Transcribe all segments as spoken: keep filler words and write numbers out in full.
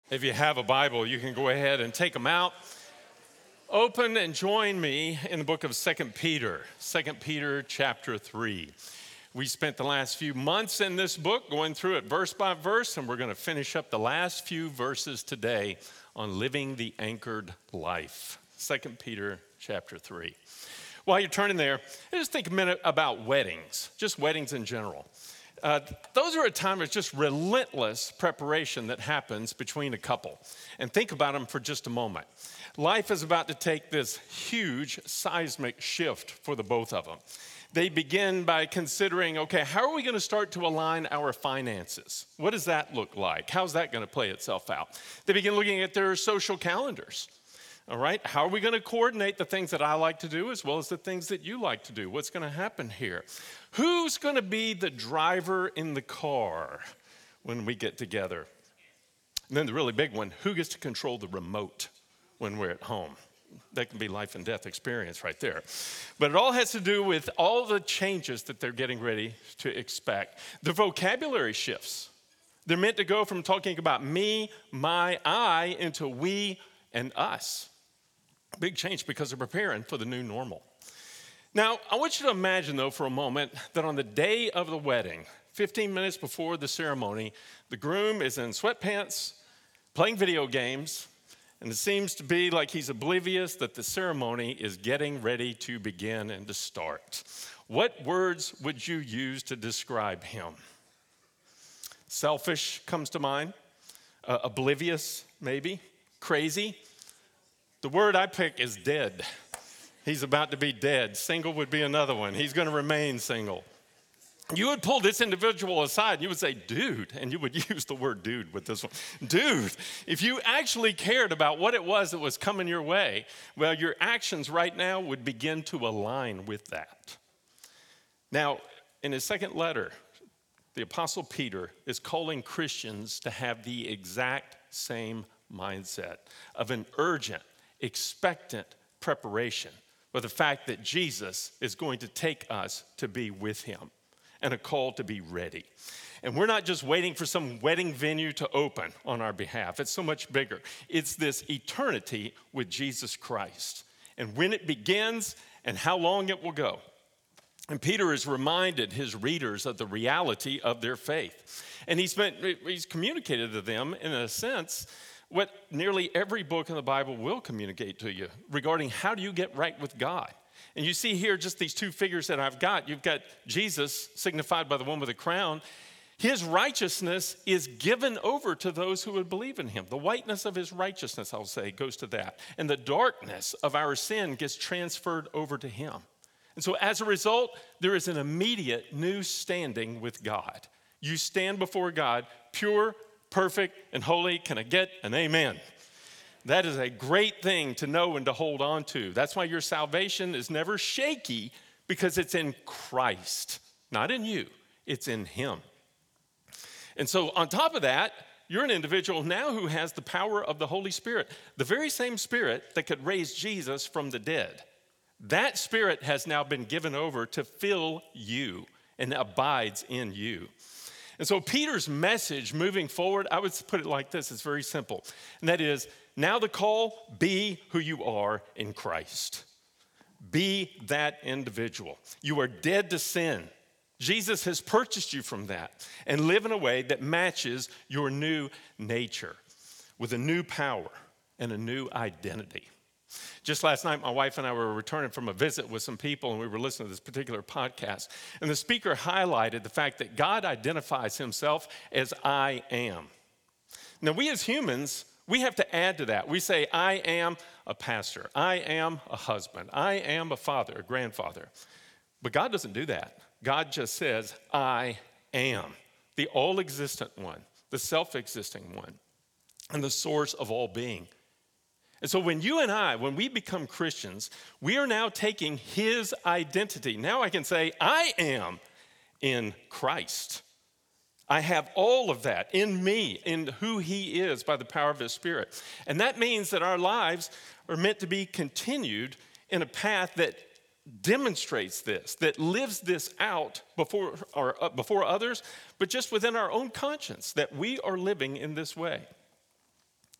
If you have a Bible, you can go ahead and take them out. Open and join me in the book of Second Peter, Second Peter chapter three. We spent the last few months in this book going through it verse by verse, and we're going to finish up the last few verses today on living the anchored life. Second Peter chapter three. While you're turning there, just think a minute about weddings, just weddings in general. Uh, those are a time of just relentless preparation that happens between a couple. And think about them for just a moment. Life is about to take this huge seismic shift for the both of them. They begin by considering, okay, how are we going to start to align our finances? What does that look like? How's that going to play itself out? They begin looking at their social calendars. All right, how are we going to coordinate the things that I like to do as well as the things that you like to do? What's going to happen here? Who's going to be the driver in the car when we get together? And then the really big one, who gets to control the remote when we're at home? That can be life and death experience right there. But it all has to do with all the changes that they're getting ready to expect. The vocabulary shifts. They're meant to go from talking about me, my, I, into we and us. Big change because they're preparing for the new normal. Now, I want you to imagine, though, for a moment, that on the day of the wedding, fifteen minutes before the ceremony, the groom is in sweatpants, playing video games, and it seems to be like he's oblivious that the ceremony is getting ready to begin and to start. What words would you use to describe him? Selfish comes to mind. Uh, oblivious, maybe. Crazy. The word I pick is dead. He's about to be dead. Single would be another one. He's going to remain single. You would pull this individual aside and you would say, dude, and you would use the word dude with this one. Dude, if you actually cared about what it was that was coming your way, well, your actions right now would begin to align with that. Now, in his second letter, the Apostle Peter is calling Christians to have the exact same mindset of an urgent, expectant preparation for the fact that Jesus is going to take us to be with him and a call to be ready. And we're not just waiting for some wedding venue to open on our behalf. It's so much bigger. It's this eternity with Jesus Christ and when it begins and how long it will go. And Peter has reminded his readers of the reality of their faith. And he's been, he's communicated to them, in a sense, what nearly every book in the Bible will communicate to you regarding how do you get right with God. And you see here just these two figures that I've got. You've got Jesus, signified by the one with the crown. His righteousness is given over to those who would believe in him. The whiteness of his righteousness, I'll say, goes to that. And the darkness of our sin gets transferred over to him. And so as a result, there is an immediate new standing with God. You stand before God pure, perfect, and holy. Can I get an amen? That is a great thing to know and to hold on to. That's why your salvation is never shaky, because it's in Christ, not in you. It's in him. And so on top of that, you're an individual now who has the power of the Holy Spirit, the very same Spirit that could raise Jesus from the dead. That Spirit has now been given over to fill you and abides in you. And so Peter's message moving forward, I would put it like this. It's very simple. And that is, now the call, be who you are in Christ. Be that individual. You are dead to sin. Jesus has purchased you from that. And live in a way that matches your new nature with a new power and a new identity. Just last night, my wife and I were returning from a visit with some people, and we were listening to this particular podcast. And the speaker highlighted the fact that God identifies himself as I am. Now, we as humans, we have to add to that. We say, I am a pastor. I am a husband. I am a father, a grandfather. But God doesn't do that. God just says, I am the all-existent one, the self-existing one, and the source of all being. And so when you and I, when we become Christians, we are now taking his identity. Now I can say, I am in Christ. I have all of that in me, in who he is by the power of his Spirit. And that means that our lives are meant to be continued in a path that demonstrates this, that lives this out before, or, uh, before others, but just within our own conscience, that we are living in this way.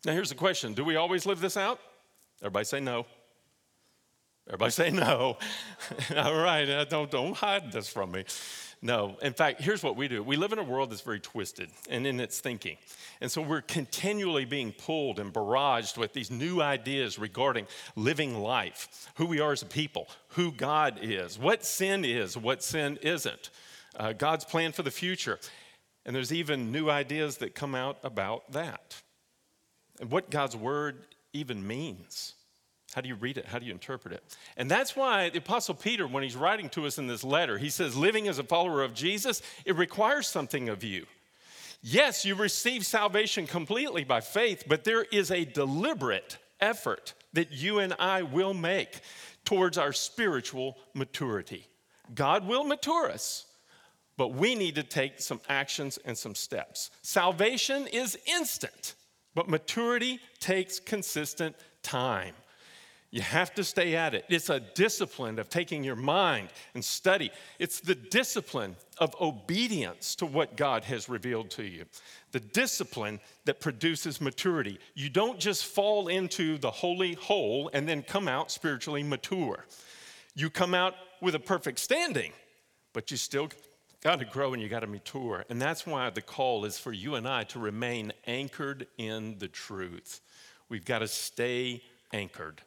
Now, here's the question. Do we always live this out? Everybody say no. Everybody say no. All right, uh, don't, don't hide this from me. No, in fact, here's what we do. We live in a world that's very twisted and in its thinking. And so we're continually being pulled and barraged with these new ideas regarding living life, who we are as a people, who God is, what sin is, what sin isn't, uh, God's plan for the future. And there's even new ideas that come out about that and what God's word even means. How do you read it? How do you interpret it? And that's why the Apostle Peter, when he's writing to us in this letter, he says, living as a follower of Jesus, it requires something of you. Yes, you receive salvation completely by faith, but there is a deliberate effort that you and I will make towards our spiritual maturity. God will mature us, but we need to take some actions and some steps. Salvation is instant, but maturity takes consistent time. You have to stay at it. It's a discipline of taking your mind and study. It's the discipline of obedience to what God has revealed to you. The discipline that produces maturity. You don't just fall into the holy hole and then come out spiritually mature. You come out with a perfect standing, but you still got to grow and you got to mature. And that's why the call is for you and I to remain anchored in the truth. We've got to stay anchored.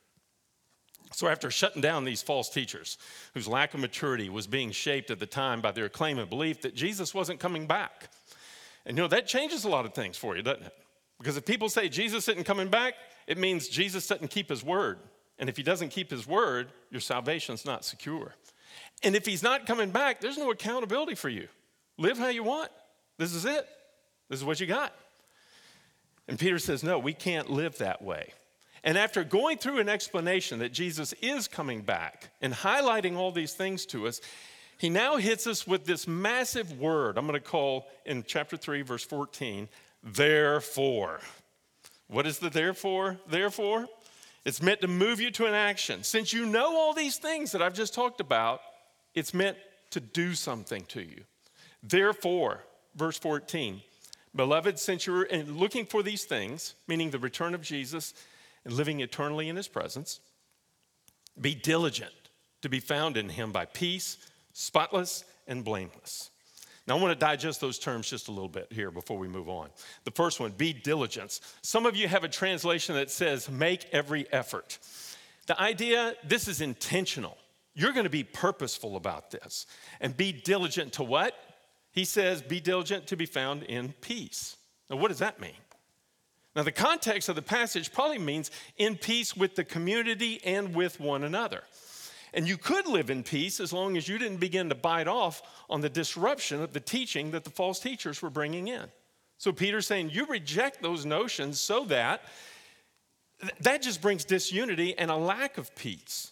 So after shutting down these false teachers whose lack of maturity was being shaped at the time by their claim and belief that Jesus wasn't coming back. And you know, that changes a lot of things for you, doesn't it? Because if people say Jesus isn't coming back, it means Jesus doesn't keep his word. And if he doesn't keep his word, your salvation's not secure. And if he's not coming back, there's no accountability for you. Live how you want. This is it. This is what you got. And Peter says, no, we can't live that way. And after going through an explanation that Jesus is coming back and highlighting all these things to us, he now hits us with this massive word I'm going to call in chapter three, verse fourteen, therefore. What is the therefore? Therefore, it's meant to move you to an action. Since you know all these things that I've just talked about, it's meant to do something to you. Therefore, verse fourteen, beloved, since you're looking for these things, meaning the return of Jesus, and living eternally in his presence, be diligent to be found in him by peace, spotless and blameless. Now I want to digest those terms just a little bit here before we move on. The first one, be diligent. Some of you have a translation that says make every effort. The idea, this is intentional. You're going to be purposeful about this. And be diligent to what? He says be diligent to be found in peace. Now what does that mean? Now, the context of the passage probably means in peace with the community and with one another. And you could live in peace as long as you didn't begin to bite off on the disruption of the teaching that the false teachers were bringing in. So Peter's saying you reject those notions so that that just brings disunity and a lack of peace.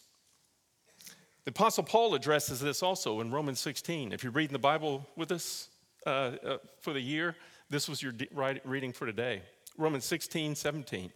The Apostle Paul addresses this also in Romans sixteen. If you're reading the Bible with us uh, uh, for the year, this was your de- reading for today. Romans sixteen, seventeen.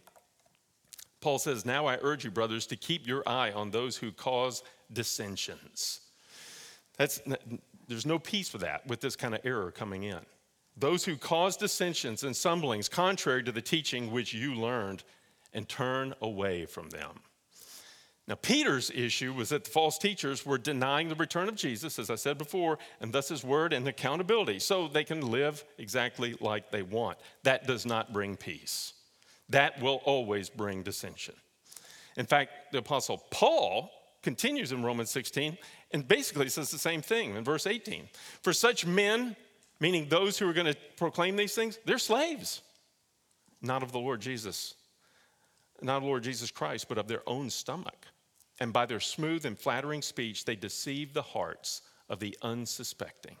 Paul says, now I urge you, brothers, to keep your eye on those who cause dissensions. That's, there's no peace with that, with this kind of error coming in. Those who cause dissensions and stumblings contrary to the teaching which you learned, and turn away from them. Now, Peter's issue was that the false teachers were denying the return of Jesus, as I said before, and thus his word and accountability, so they can live exactly like they want. That does not bring peace. That will always bring dissension. In fact, the Apostle Paul continues in Romans sixteen and basically says the same thing in verse eighteen. For such men, meaning those who are going to proclaim these things, they're slaves, not of the Lord Jesus, not of the Lord Jesus Christ, but of their own stomach. And by their smooth and flattering speech, they deceive the hearts of the unsuspecting.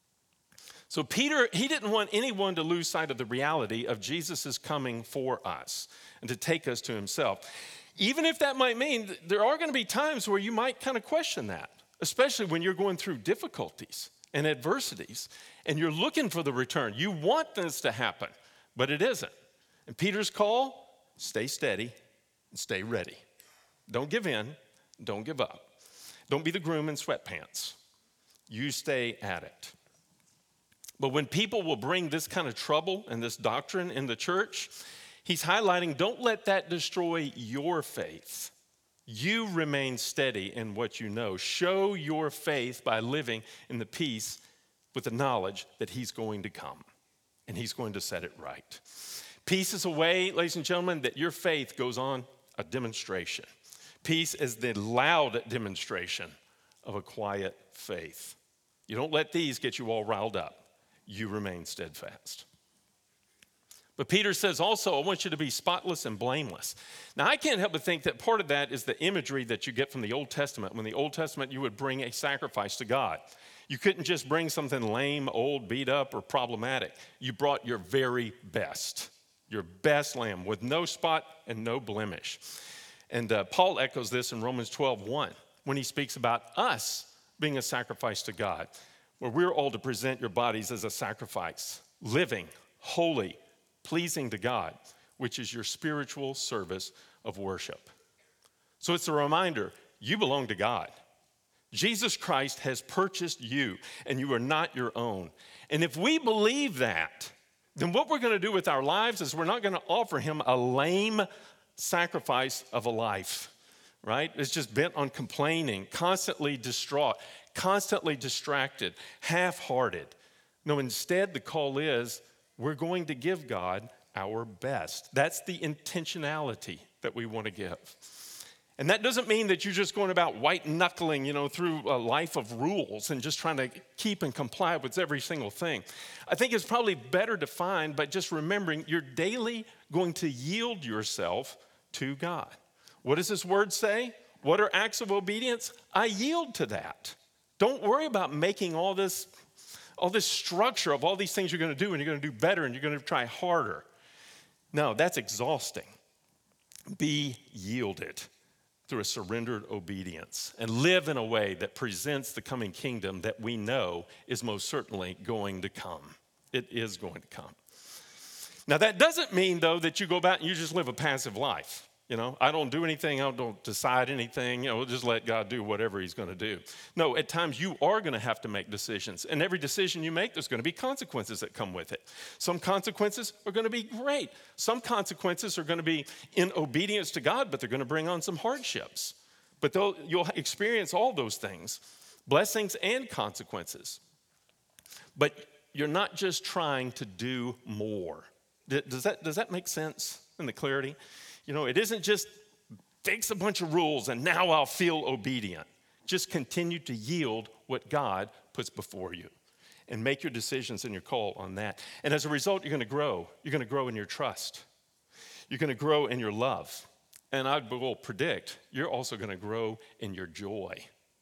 So Peter, he didn't want anyone to lose sight of the reality of Jesus' coming for us and to take us to himself. Even if that might mean that there are going to be times where you might kind of question that, especially when you're going through difficulties and adversities and you're looking for the return. You want this to happen, but it isn't. And Peter's call, stay steady and stay ready. Don't give in. Don't give up. Don't be the groom in sweatpants. You stay at it. But when people will bring this kind of trouble and this doctrine in the church, He's highlighting, don't let that destroy your faith. You remain steady in what you know. Show your faith by living in the peace with the knowledge that he's going to come and he's going to set it right. Peace is a way, ladies and gentlemen, that your faith goes on a demonstration. Peace is the loud demonstration of a quiet faith. You don't let these get you all riled up. You remain steadfast. But Peter says also, I want you to be spotless and blameless. Now, I can't help but think that part of that is the imagery that you get from the Old Testament. When the Old Testament, you would bring a sacrifice to God. You couldn't just bring something lame, old, beat up, or problematic. You brought your very best, your best lamb with no spot and no blemish. And uh, Paul echoes this in Romans twelve one when he speaks about us being a sacrifice to God, where we're all to present your bodies as a sacrifice, living, holy, pleasing to God, which is your spiritual service of worship. So it's a reminder, you belong to God. Jesus Christ has purchased you, and you are not your own. And if we believe that, then what we're going to do with our lives is we're not going to offer him a lame sacrifice of a life, right? It's just bent on complaining, constantly distraught, constantly distracted, half-hearted. No, instead the call is, we're going to give God our best. That's the intentionality that we want to give. And that doesn't mean that you're just going about white knuckling, you know, through a life of rules and just trying to keep and comply with every single thing. I think it's probably better defined by just remembering you're daily going to yield yourself to God. What does this word say? What are acts of obedience? I yield to that. Don't worry about making all this all this structure of all these things you're going to do, and you're going to do better, and you're going to try harder. No, that's exhausting. Be yielded through a surrendered obedience and live in a way that presents the coming kingdom that we know is most certainly going to come. It is going to come. Now, that doesn't mean, though, that you go about and you just live a passive life. You know, I don't do anything, I don't decide anything, you know, just let God do whatever he's going to do. No, at times you are going to have to make decisions. And every decision you make, there's going to be consequences that come with it. Some consequences are going to be great. Some consequences are going to be in obedience to God, but they're going to bring on some hardships. But you'll experience all those things, blessings and consequences. But you're not just trying to do more. Does that, does that make sense in the clarity? You know, it isn't just fix a bunch of rules and now I'll feel obedient. Just continue to yield what God puts before you and make your decisions and your call on that. And as a result, you're going to grow. You're going to grow in your trust. You're going to grow in your love. And I will predict you're also going to grow in your joy.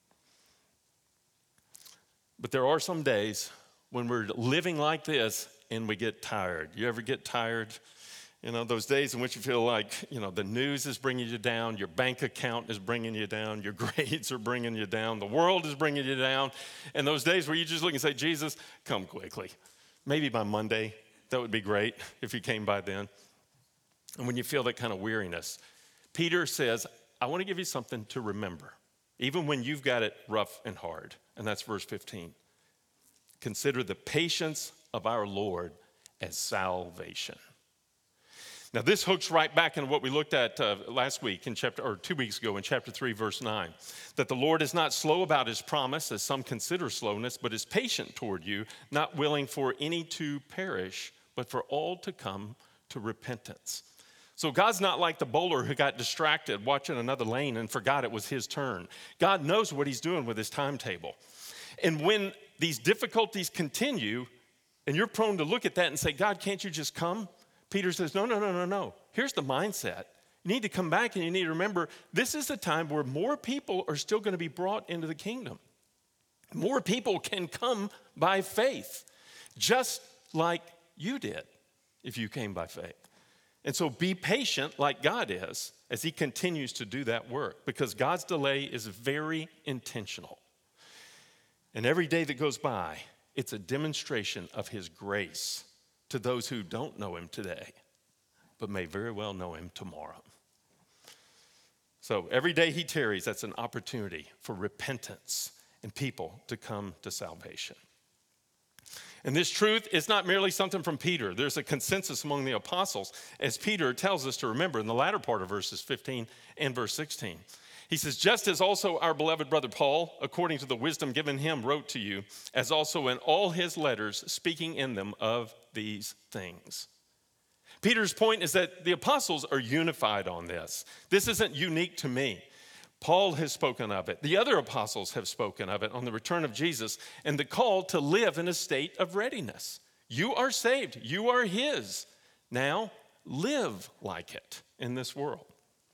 But there are some days when we're living like this and we get tired. You ever get tired? You know, those days in which you feel like, you know, the news is bringing you down, your bank account is bringing you down, your grades are bringing you down, the world is bringing you down, and those days where you just look and say, Jesus, come quickly. Maybe by Monday, that would be great if you came by then. And when you feel that kind of weariness, Peter says, I want to give you something to remember, even when you've got it rough and hard. And that's verse fifteen. Consider the patience of our Lord as salvation. Now, this hooks right back into what we looked at uh, last week in chapter, or two weeks ago in chapter three, verse nine, that the Lord is not slow about his promise, as some consider slowness, but is patient toward you, not willing for any to perish, but for all to come to repentance. So God's not like the bowler who got distracted watching another lane and forgot it was his turn. God knows what he's doing with his timetable. And when these difficulties continue, and you're prone to look at that and say, God, can't you just come? Peter says, no, no, no, no, no. Here's the mindset. You need to come back and you need to remember this is a time where more people are still going to be brought into the kingdom. More people can come by faith, just like you did if you came by faith. And so be patient like God is as he continues to do that work, because God's delay is very intentional. And every day that goes by, it's a demonstration of his grace to those who don't know him today, but may very well know him tomorrow. So every day he tarries, that's an opportunity for repentance and people to come to salvation. And this truth is not merely something from Peter. There's a consensus among the apostles, as Peter tells us to remember in the latter part of verses fifteen and verse sixteen. He says, just as also our beloved brother Paul, according to the wisdom given him, wrote to you, as also in all his letters, speaking in them of these things. Peter's point is that the apostles are unified on this. This isn't unique to me. Paul has spoken of it. The other apostles have spoken of it on the return of Jesus and the call to live in a state of readiness. You are saved. You are his. Now, live like it in this world.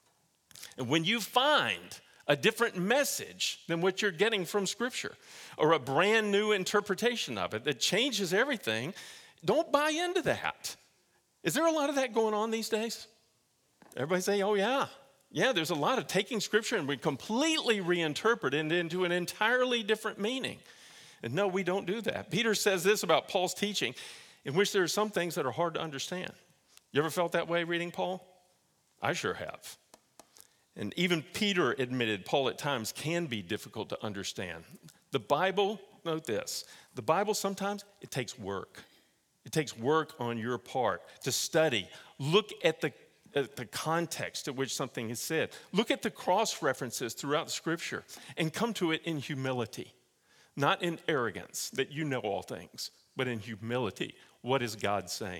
And when you find a different message than what you're getting from Scripture or a brand new interpretation of it that changes everything, don't buy into that. Is there a lot of that going on these days? Everybody say, oh, yeah. Yeah, there's a lot of taking Scripture and we completely reinterpret it into an entirely different meaning. And no, we don't do that. Peter says this about Paul's teaching, in which there are some things that are hard to understand. You ever felt that way reading Paul? I sure have. And even Peter admitted Paul at times can be difficult to understand. The Bible, note this, the Bible sometimes, it takes work. It takes work on your part to study. Look at the At the context at which something is said. Look at the cross references throughout Scripture and come to it in humility, not in arrogance that you know all things, but in humility. What is God saying?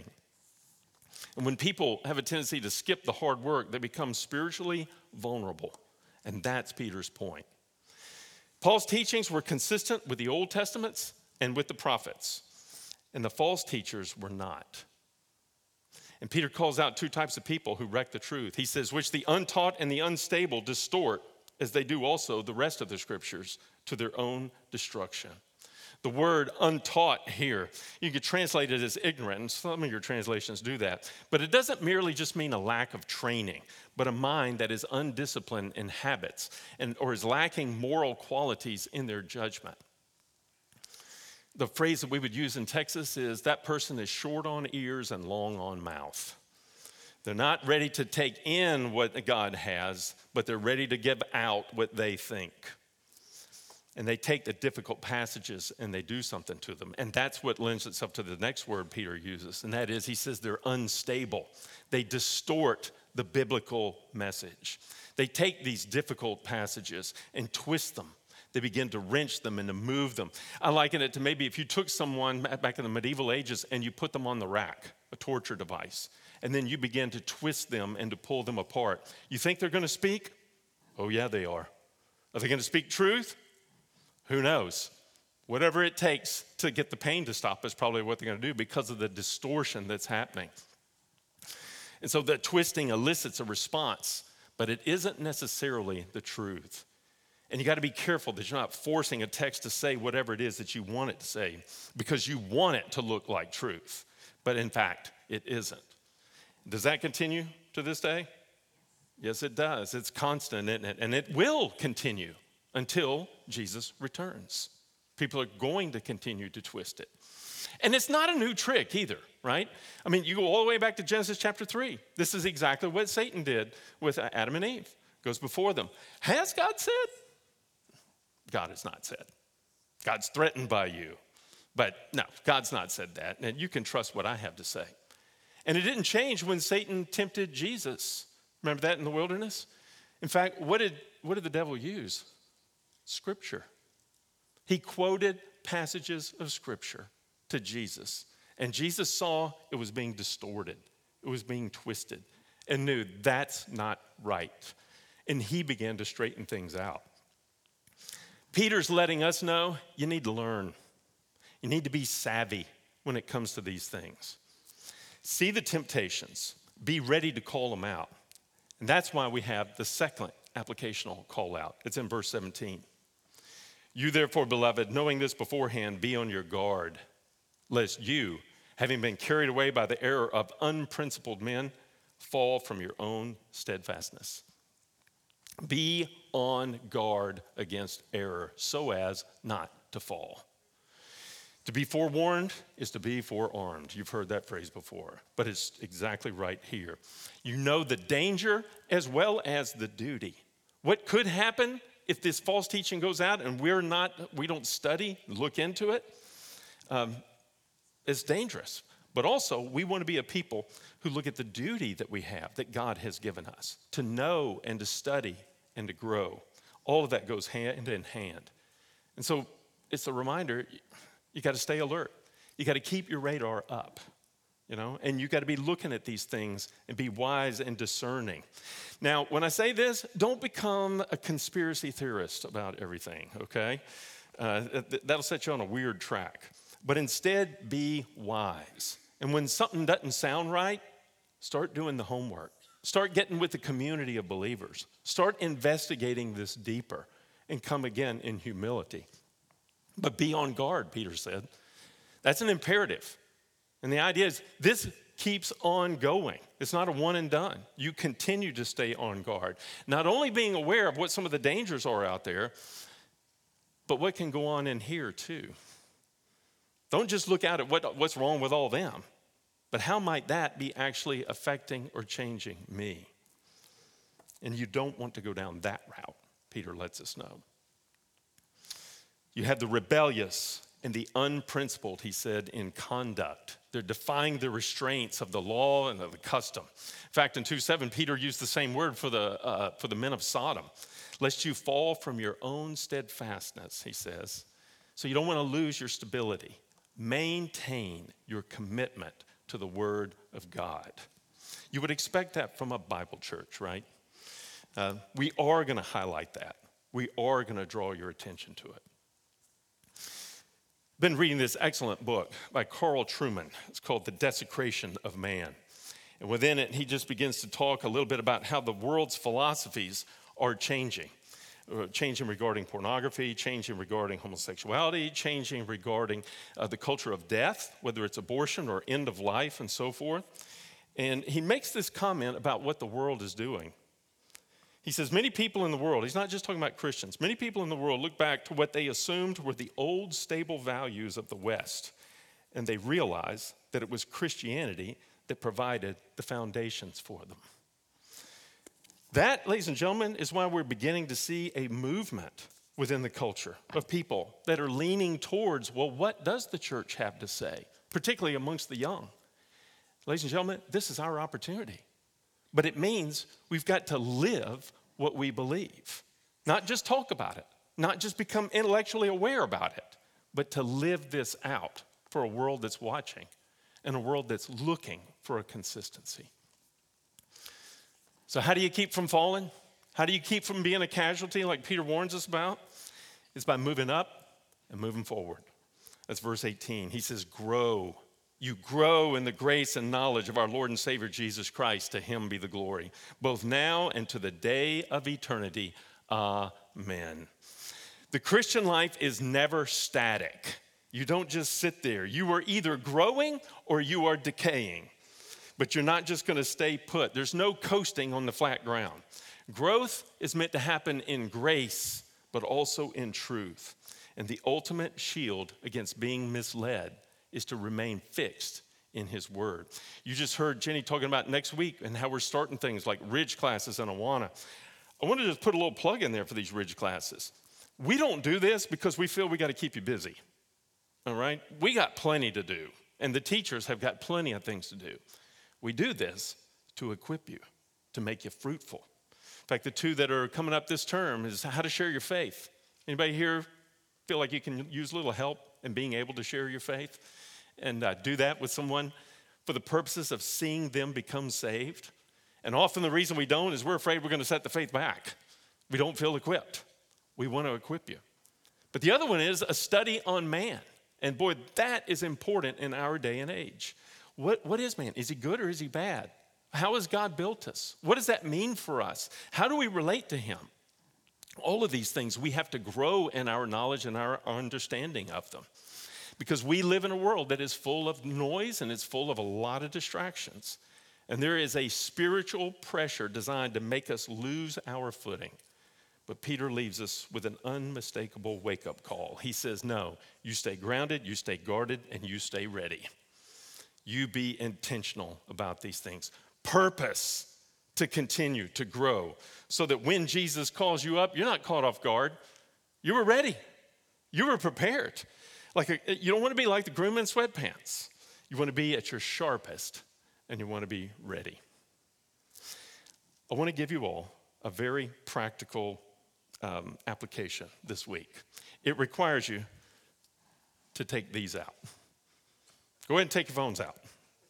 And when people have a tendency to skip the hard work, they become spiritually vulnerable. And that's Peter's point. Paul's teachings were consistent with the Old Testaments and with the prophets, and the false teachers were not. And Peter calls out two types of people who wreck the truth. He says, which the untaught and the unstable distort, as they do also the rest of the Scriptures, to their own destruction. The word untaught here, you could translate it as ignorant, and some of your translations do that. But it doesn't merely just mean a lack of training, but a mind that is undisciplined in habits and or is lacking moral qualities in their judgment. The phrase that we would use in Texas is that person is short on ears and long on mouth. They're not ready to take in what God has, but they're ready to give out what they think. And they take the difficult passages and they do something to them. And that's what lends itself to the next word Peter uses, and that is he says they're unstable. They distort the biblical message. They take these difficult passages and twist them. They begin to wrench them and to move them. I liken it to maybe if you took someone back in the medieval ages and you put them on the rack, a torture device, and then you begin to twist them and to pull them apart. You think they're going to speak? Oh, yeah, they are. Are they going to speak truth? Who knows? Whatever it takes to get the pain to stop is probably what they're going to do because of the distortion that's happening. And so the twisting elicits a response, but it isn't necessarily the truth. And you got to be careful that you're not forcing a text to say whatever it is that you want it to say because you want it to look like truth. But in fact, it isn't. Does that continue to this day? Yes, it does. It's constant, isn't it? And it will continue until Jesus returns. People are going to continue to twist it. And it's not a new trick either, right? I mean, you go all the way back to Genesis chapter three. This is exactly what Satan did with Adam and Eve. Goes before them. Has God said? God has not said. God's threatened by you. But no, God's not said that. And you can trust what I have to say. And it didn't change when Satan tempted Jesus. Remember that in the wilderness? In fact, what did, what did the devil use? Scripture. He quoted passages of Scripture to Jesus. And Jesus saw it was being distorted. It was being twisted. And knew that's not right. And he began to straighten things out. Peter's letting us know you need to learn. You need to be savvy when it comes to these things. See the temptations. Be ready to call them out. And that's why we have the second applicational call out. It's in verse seventeen. You therefore, beloved, knowing this beforehand, be on your guard, lest you, having been carried away by the error of unprincipled men, fall from your own steadfastness. Be on guard against error so as not to fall. To be forewarned is to be forearmed. You've heard that phrase before, but it's exactly right here. You know the danger as well as the duty. What could happen if this false teaching goes out and we're not, we don't study, look into it? Um, is dangerous. But also, we want to be a people who look at the duty that we have, that God has given us, to know and to study and to grow. All of that goes hand in hand. And so it's a reminder, you got to stay alert. You got to keep your radar up, you know, and you got to be looking at these things and be wise and discerning. Now, when I say this, don't become a conspiracy theorist about everything, okay? Uh, th- that'll set you on a weird track. But instead, be wise. And when something doesn't sound right, start doing the homework. Start getting with the community of believers. Start investigating this deeper and come again in humility. But be on guard, Peter said. That's an imperative. And the idea is this keeps on going. It's not a one and done. You continue to stay on guard. Not only being aware of what some of the dangers are out there, but what can go on in here too. Don't just look out at what, what's wrong with all them, but how might that be actually affecting or changing me? And you don't want to go down that route, Peter lets us know. You have the rebellious and the unprincipled, he said, in conduct. They're defying the restraints of the law and of the custom. In fact, in two seven, Peter used the same word for the, uh, for the men of Sodom. Lest you fall from your own steadfastness, he says. So you don't want to lose your stability. Maintain your commitment to the Word of God. You would expect that from a Bible church, right? Uh, we are going to highlight that. We are going to draw your attention to it. Been reading this excellent book by Carl Trueman. It's called The Desecration of Man. And within it, he just begins to talk a little bit about how the world's philosophies are changing. Changing regarding pornography, changing regarding homosexuality, changing regarding uh, the culture of death, whether it's abortion or end of life and so forth. And he makes this comment about what the world is doing. He says, many people in the world, he's not just talking about Christians, many people in the world look back to what they assumed were the old stable values of the West, and they realize that it was Christianity that provided the foundations for them. That, ladies and gentlemen, is why we're beginning to see a movement within the culture of people that are leaning towards, well, what does the church have to say, particularly amongst the young? Ladies and gentlemen, this is our opportunity. But it means we've got to live what we believe, not just talk about it, not just become intellectually aware about it, but to live this out for a world that's watching and a world that's looking for a consistency. So how do you keep from falling? How do you keep from being a casualty like Peter warns us about? It's by moving up and moving forward. That's verse eighteen. He says, grow. You grow in the grace and knowledge of our Lord and Savior Jesus Christ. To him be the glory, both now and to the day of eternity. Amen. The Christian life is never static. You don't just sit there. You are either growing or you are decaying. But you're not just going to stay put. There's no coasting on the flat ground. Growth is meant to happen in grace, but also in truth. And the ultimate shield against being misled is to remain fixed in his word. You just heard Jenny talking about next week and how we're starting things like Ridge classes in Awana. I want to just put a little plug in there for these Ridge classes. We don't do this because we feel we got to keep you busy, all right? We got plenty to do, and the teachers have got plenty of things to do. We do this to equip you, to make you fruitful. In fact, the two that are coming up this term is how to share your faith. Anybody here feel like you can use a little help in being able to share your faith and uh, do that with someone for the purposes of seeing them become saved? And often the reason we don't is we're afraid we're going to set the faith back. We don't feel equipped. We want to equip you. But the other one is a study on man. And boy, that is important in our day and age. What, what is man? Is he good or is he bad? How has God built us? What does that mean for us? How do we relate to him? All of these things, we have to grow in our knowledge and our understanding of them. Because we live in a world that is full of noise and it's full of a lot of distractions. And there is a spiritual pressure designed to make us lose our footing. But Peter leaves us with an unmistakable wake-up call. He says, no, you stay grounded, you stay guarded, and you stay ready. You be intentional about these things. Purpose to continue to grow so that when Jesus calls you up, you're not caught off guard. You were ready. You were prepared. Like a, you don't want to be like the groom in sweatpants. You want to be at your sharpest, and you want to be ready. I want to give you all a very practical um, application this week. It requires you to take these out. Go ahead and take your phones out.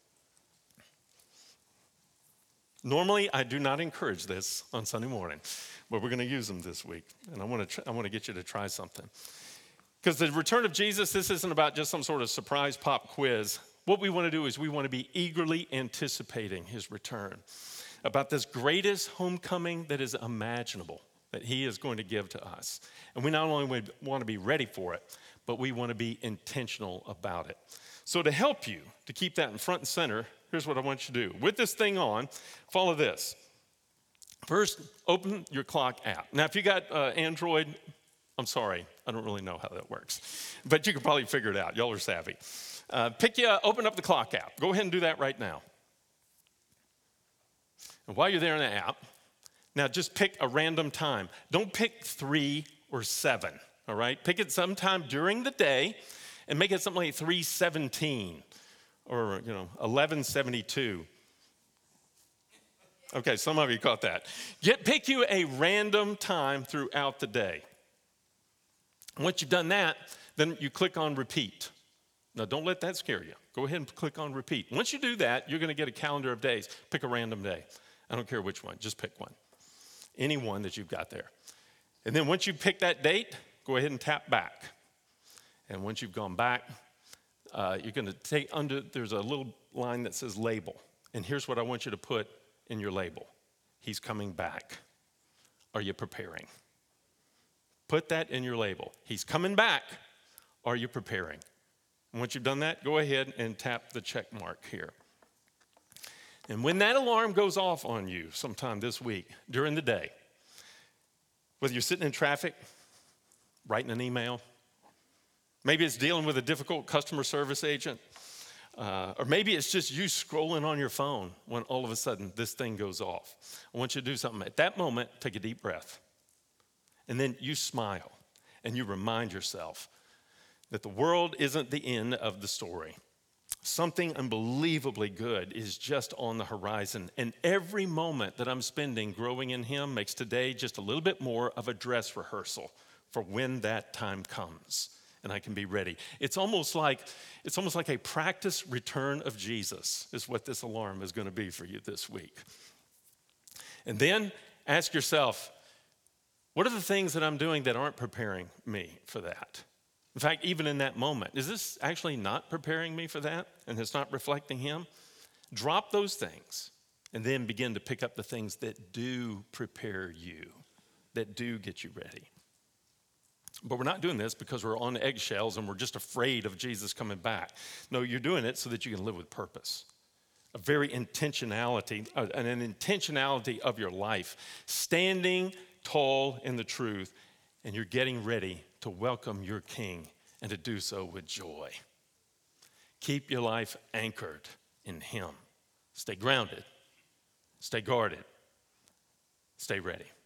Normally, I do not encourage this on Sunday morning, but we're going to use them this week, and I want to tr- I want to get you to try something. Because the return of Jesus, this isn't about just some sort of surprise pop quiz. What we want to do is we want to be eagerly anticipating his return, about this greatest homecoming that is imaginable, that he is going to give to us. And we not only want to be ready for it, but we want to be intentional about it. So to help you to keep that in front and center, here's what I want you to do. With this thing on, follow this. First, open your clock app. Now, if you got uh, Android, I'm sorry, I don't really know how that works, but you can probably figure it out. Y'all are savvy. Uh, pick you, uh, open up the clock app. Go ahead and do that right now. And while you're there in the app, now just pick a random time. Don't pick three or seven, all right? Pick it sometime during the day and make it something like three seventeen or, you know, eleven seventy-two. Okay, some of you caught that. Get, pick you a random time throughout the day. Once you've done that, then you click on repeat. Now, don't let that scare you. Go ahead and click on repeat. Once you do that, you're going to get a calendar of days. Pick a random day. I don't care which one. Just pick one. Any one that you've got there. And then once you pick that date, go ahead and tap back. And once you've gone back, uh, you're going to take under, there's a little line that says label. And here's what I want you to put in your label. He's coming back. Are you preparing? Put that in your label. He's coming back. Are you preparing? And once you've done that, go ahead and tap the check mark here. And when that alarm goes off on you sometime this week during the day, whether you're sitting in traffic, writing an email, maybe it's dealing with a difficult customer service agent, uh, or maybe it's just you scrolling on your phone when all of a sudden this thing goes off. I want you to do something. At that moment, take a deep breath. And then you smile and you remind yourself that the world isn't the end of the story. Something unbelievably good is just on the horizon. And every moment that I'm spending growing in him makes today just a little bit more of a dress rehearsal for when that time comes and I can be ready. It's almost like, it's almost like a practice return of Jesus is what this alarm is going to be for you this week. And then ask yourself, what are the things that I'm doing that aren't preparing me for that? In fact, even in that moment, is this actually not preparing me for that and it's not reflecting him? Drop those things and then begin to pick up the things that do prepare you, that do get you ready. But we're not doing this because we're on eggshells and we're just afraid of Jesus coming back. No, you're doing it so that you can live with purpose. A very intentionality, uh, an intentionality of your life, standing tall in the truth, and you're getting ready to welcome your King and to do so with joy. Keep your life anchored in him. Stay grounded, stay guarded, stay ready.